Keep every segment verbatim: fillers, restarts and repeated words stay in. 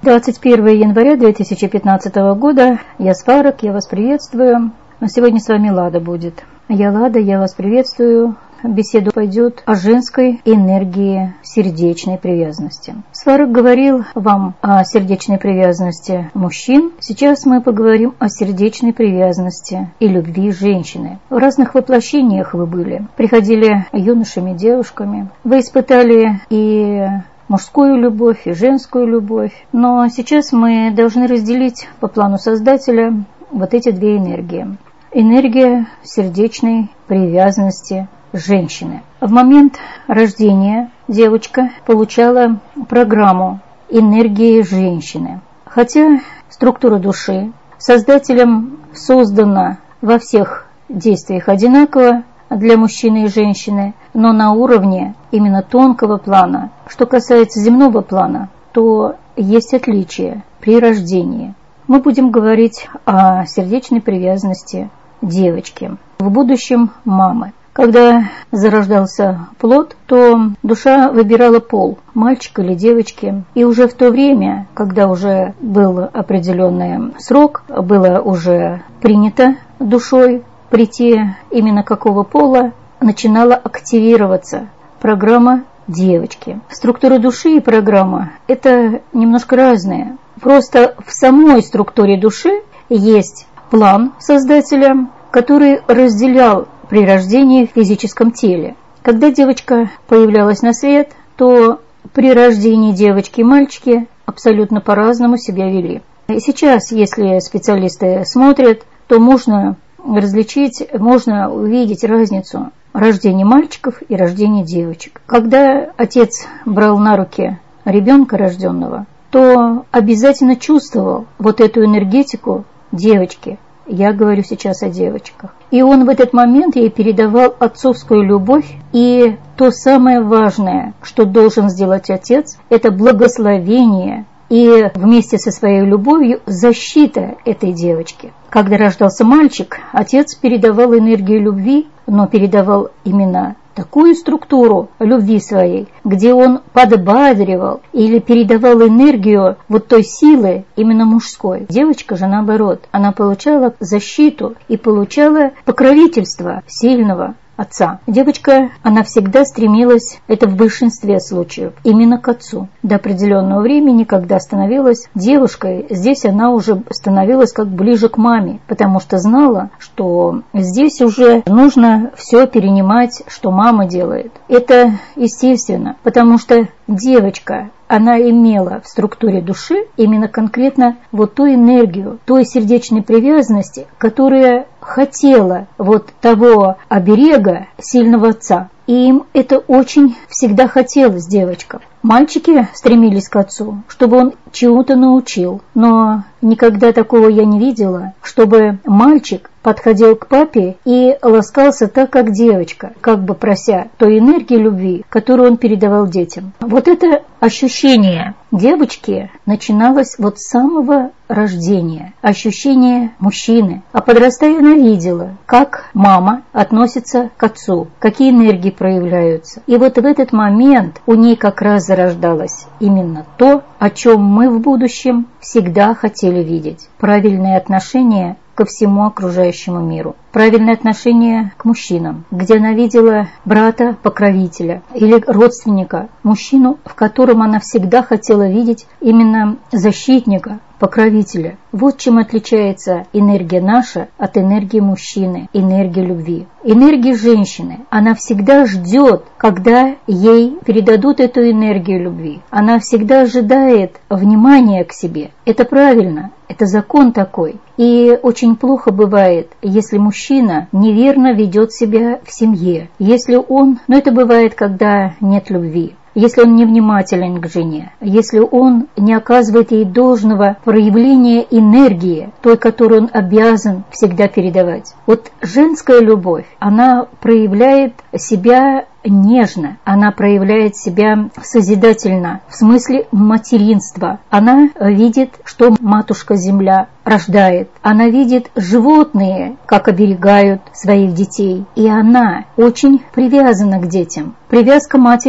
двадцать первого января две тысячи пятнадцатого года. Я Сварог, я вас приветствую. Но сегодня с вами Лада будет. Я Лада, я вас приветствую. Беседа пойдет о женской энергии сердечной привязанности. Сварог говорил вам о сердечной привязанности мужчин. Сейчас мы поговорим о сердечной привязанности и любви женщины. В разных воплощениях вы были. Приходили юношами, девушками. Вы испытали и мужскую любовь, и женскую любовь. Но сейчас мы должны разделить по плану Создателя вот эти две энергии. Энергия сердечной привязанности женщины. В момент рождения девочка получала программу энергии женщины. Хотя структура души Создателем создана во всех действиях одинаково для мужчины и женщины, но на уровне именно тонкого плана. Что касается земного плана, то есть отличия при рождении. Мы будем говорить о сердечной привязанности девочки, в будущем мамы. Когда зарождался плод, то душа выбирала пол, мальчик или девочки. И уже в то время, когда уже был определенный срок, было уже принято душой прийти именно какого пола, начинала активироваться программа девочки. Структура души и программа – это немножко разные. Просто в самой структуре души есть план Создателя, который разделял при рождении в физическом теле. Когда девочка появлялась на свет, то при рождении девочки и мальчики абсолютно по-разному себя вели. И сейчас, если специалисты смотрят, то можно различить, можно увидеть разницу рождения мальчиков и рождения девочек. Когда отец брал на руки ребенка рожденного, то обязательно чувствовал вот эту энергетику девочки. Я говорю сейчас о девочках. И он в этот момент ей передавал отцовскую любовь. И то самое важное, что должен сделать отец, это благословение и вместе со своей любовью защита этой девочки. Когда рождался мальчик, отец передавал энергию любви, но передавал именно такую структуру любви своей, где он подбадривал или передавал энергию вот той силы именно мужской. Девочка же наоборот, она получала защиту и получала покровительство сильного отца. Девочка, она всегда стремилась, это в большинстве случаев, именно к отцу. До определенного времени, когда становилась девушкой, здесь она уже становилась как ближе к маме, потому что знала, что здесь уже нужно все перенимать, что мама делает. Это естественно, потому что девочка, она имела в структуре души именно конкретно вот ту энергию, той сердечной привязанности, которая хотела вот того оберега сильного отца. И им это очень всегда хотелось девочкам. Мальчики стремились к отцу, чтобы он чему-то научил. Но никогда такого я не видела, чтобы мальчик подходил к папе и ласкался так, как девочка, как бы прося той энергии любви, которую он передавал детям. Вот это ощущение девочки начиналось вот с самого рождения, ощущение мужчины. А подрастая она видела, как мама относится к отцу, какие энергии проявляются. И вот в этот момент у ней как раз зарождалось именно то, о чем мы в будущем всегда хотели видеть. Правильное отношение ко всему окружающему миру. Правильное отношение к мужчинам, где она видела брата-покровителя или родственника, мужчину, в котором она всегда хотела видеть именно защитника, покровителя. Вот чем отличается энергия наша от энергии мужчины, энергии любви. Энергия женщины, она всегда ждет, когда ей передадут эту энергию любви. Она всегда ожидает внимания к себе. Это правильно, это закон такой. И очень плохо бывает, если мужчина неверно ведет себя в семье. Если он, но это бывает, когда нет любви. Если он невнимателен к жене, если он не оказывает ей должного проявления энергии, той, которую он обязан всегда передавать. Вот женская любовь, она проявляет себя нежно, она проявляет себя созидательно, в смысле материнства. Она видит, что матушка-земля рождает. Она видит животные, как оберегают своих детей. И она очень привязана к детям. Привязка матери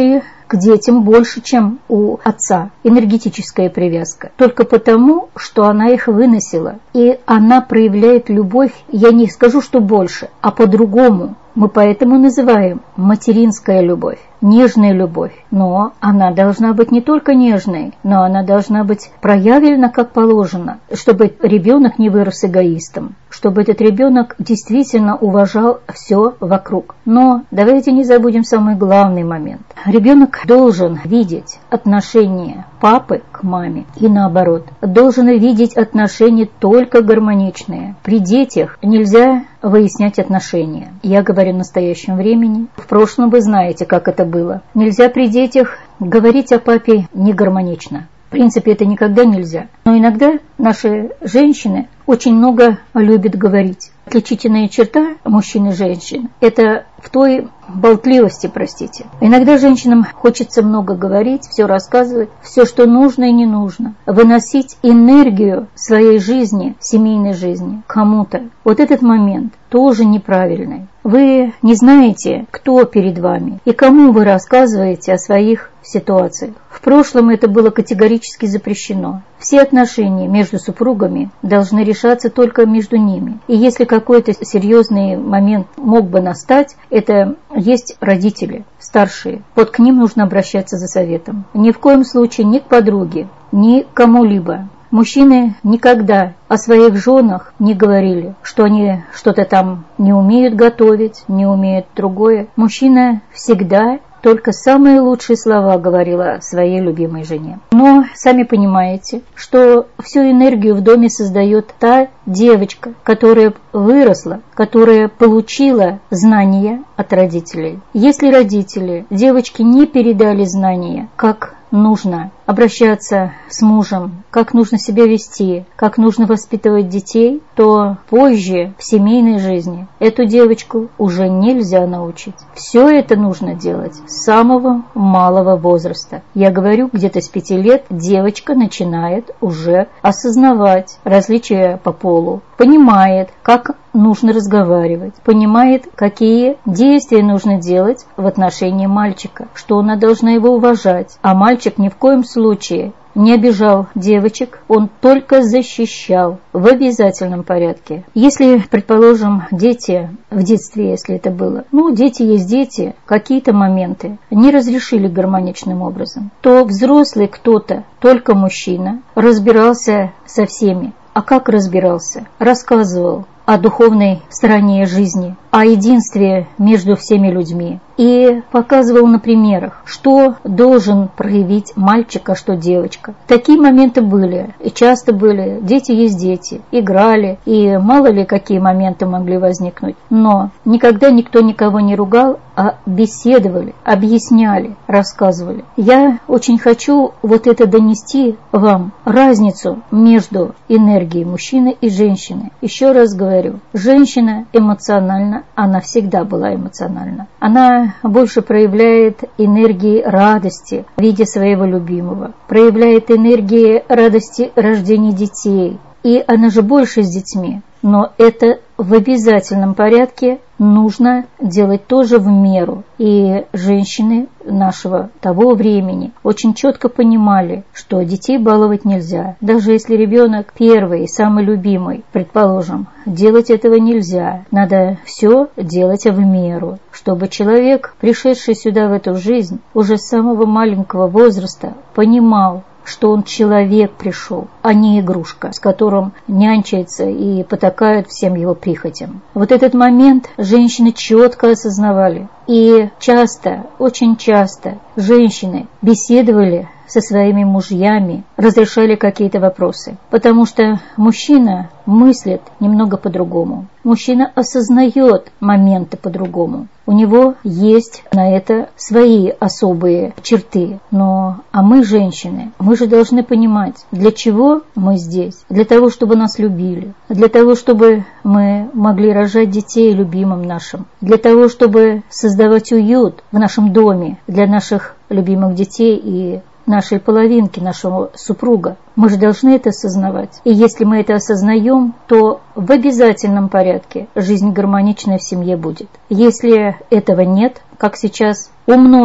к детям больше, чем у отца. Энергетическая привязка. Только потому, что она их выносила. И она проявляет любовь, я не скажу, что больше, а по-другому. Мы поэтому называем материнская любовь, нежная любовь. Но она должна быть не только нежной, но она должна быть проявлена как положено, чтобы ребенок не вырос эгоистом, чтобы этот ребенок действительно уважал все вокруг. Но давайте не забудем самый главный момент. Ребенок должен видеть отношение папы к маме и наоборот. Должен видеть отношения только гармоничные. При детях нельзя выяснять отношения. Я говорю в настоящем времени. В прошлом вы знаете, как это было. Нельзя при детях говорить о папе негармонично. В принципе, это никогда нельзя. Но иногда наши женщины очень много любят говорить. Отличительная черта мужчин и женщин – это в той болтливости, простите. Иногда женщинам хочется много говорить, все рассказывать, все, что нужно и не нужно. Выносить энергию своей жизни, семейной жизни кому-то. Вот этот момент тоже неправильный. Вы не знаете, кто перед вами и кому вы рассказываете о своих ситуациях. В прошлом это было категорически запрещено. Все отношения между супругами должны решаться только между ними. И если какой-то серьезный момент мог бы настать, это есть родители, старшие. Вот к ним нужно обращаться за советом. Ни в коем случае ни к подруге, ни к кому-либо. Мужчины никогда о своих женах не говорили, что они что-то там не умеют готовить, не умеют другое. Мужчина всегда только самые лучшие слова говорила своей любимой жене. Но сами понимаете, что всю энергию в доме создает та девочка, которая выросла, которая получила знания от родителей. Если родители девочке не передали знания, как нужно обращаться с мужем, как нужно себя вести, как нужно воспитывать детей, то позже в семейной жизни эту девочку уже нельзя научить. Все это нужно делать с самого малого возраста. Я говорю, где-то с пяти лет девочка начинает уже осознавать различия по полу, понимает, как нужно разговаривать, понимает, какие действия нужно делать в отношении мальчика, что она должна его уважать, а мальчик ни в коем случае не обижал девочек, он только защищал в обязательном порядке. Если, предположим, дети в детстве, если это было, ну, дети есть дети, какие-то моменты не разрешили гармоничным образом, то взрослый кто-то, только мужчина, разбирался со всеми. А как разбирался? Рассказывал о духовной стороне жизни, о единстве между всеми людьми. И показывал на примерах, что должен проявить мальчик, а что девочка. Такие моменты были, и часто были. Дети есть дети, играли, и мало ли какие моменты могли возникнуть. Но никогда никто никого не ругал, а беседовали, объясняли, рассказывали. Я очень хочу вот это донести вам, разницу между энергией мужчины и женщины. Еще раз говорю, женщина эмоциональна, она всегда была эмоциональна. Она больше проявляет энергии радости в виде своего любимого, проявляет энергии радости рождения детей. И она же больше с детьми. Но это в обязательном порядке нужно делать тоже в меру. И женщины нашего того времени очень четко понимали, что детей баловать нельзя. Даже если ребенок первый, самый любимый, предположим, делать этого нельзя. Надо все делать в меру, чтобы человек, пришедший сюда в эту жизнь, уже с самого маленького возраста понимал, что он человек пришел, а не игрушка, с которым нянчается и потакают всем его прихотям. Вот этот момент женщины четко осознавали. И часто, очень часто женщины беседовали со своими мужьями, разрешали какие-то вопросы. Потому что мужчина мыслит немного по-другому. Мужчина осознает моменты по-другому. У него есть на это свои особые черты. Но, а мы, женщины, мы же должны понимать, для чего мы здесь. Для того, чтобы нас любили. Для того, чтобы мы могли рожать детей любимым нашим. Для того, чтобы создавать уют в нашем доме для наших любимых детей и нашей половинки, нашего супруга. Мы же должны это осознавать. И если мы это осознаем, то в обязательном порядке жизнь гармоничная в семье будет. Если этого нет, как сейчас у многих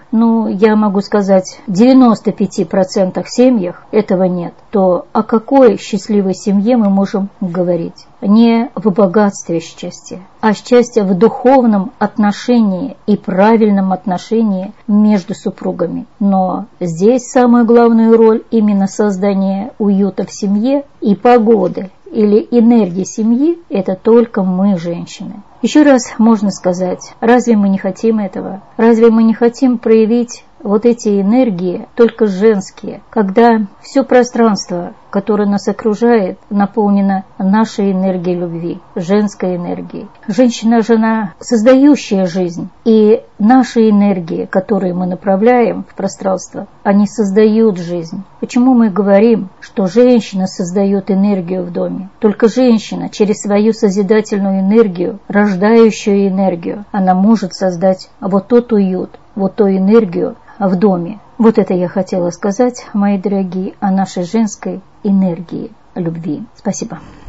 ну, я могу сказать, в девяноста пяти процентах семьях этого нет, то о какой счастливой семье мы можем говорить? Не в богатстве счастья, а счастье в духовном отношении и правильном отношении между супругами. Но здесь самую главную роль именно создание уюта в семье и погоды или энергии семьи – это только мы, женщины. Еще раз можно сказать, разве мы не хотим этого? Разве мы не хотим проявить вот эти энергии, только женские, когда все пространство, которое нас окружает, наполнено нашей энергией любви, женской энергией. Женщина же она создающая жизнь, и наши энергии, которые мы направляем в пространство, они создают жизнь. Почему мы говорим, что женщина создает энергию в доме? Только женщина через свою созидательную энергию, рождающую энергию, она может создать вот тот уют, вот ту энергию в доме. Вот это я хотела сказать, мои дорогие, о нашей женской энергии любви. Спасибо.